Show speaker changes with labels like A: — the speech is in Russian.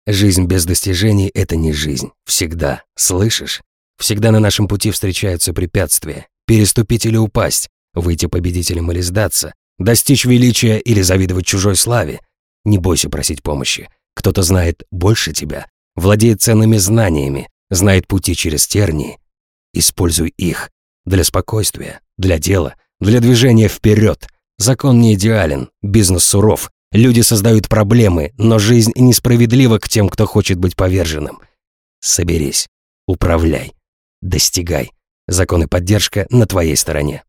A: Жизнь без достижений — это не жизнь. Всегда. Слышишь? Всегда на нашем пути встречаются препятствия. Переступить или упасть, выйти победителем или сдаться, достичь величия или завидовать чужой славе. Не бойся просить помощи. Кто-то знает больше тебя, владеет ценными знаниями, знает пути через тернии. Используй их для спокойствия, для дела, для движения вперед. Закон не идеален, бизнес суров, люди создают проблемы, но жизнь несправедлива к тем, кто хочет быть поверженным. Соберись, управляй, достигай. Закон и поддержка на твоей стороне.